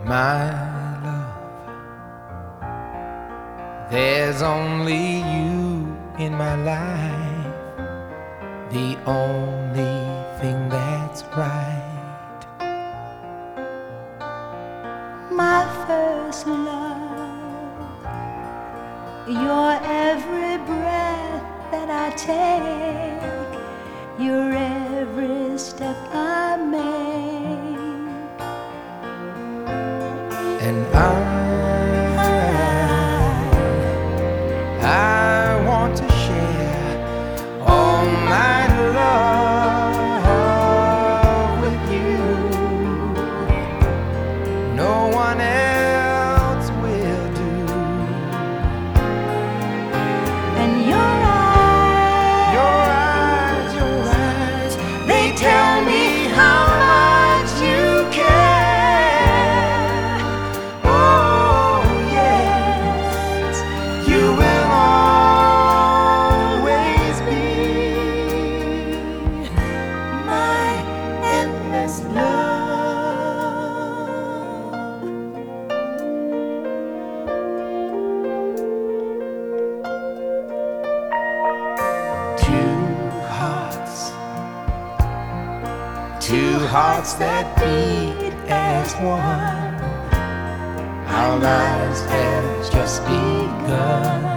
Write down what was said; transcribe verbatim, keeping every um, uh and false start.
My love, there's only you in my life, the only thing that's right. My first love, your every breath that I take, your every step I make. And I, I want to share all my love with you. No one else will do. And your eyes, Your eyes, your eyes, they tell me how much you care. Oh yes, you will always be my endless love. two hearts, two hearts that beat as one. Our lives have just begun.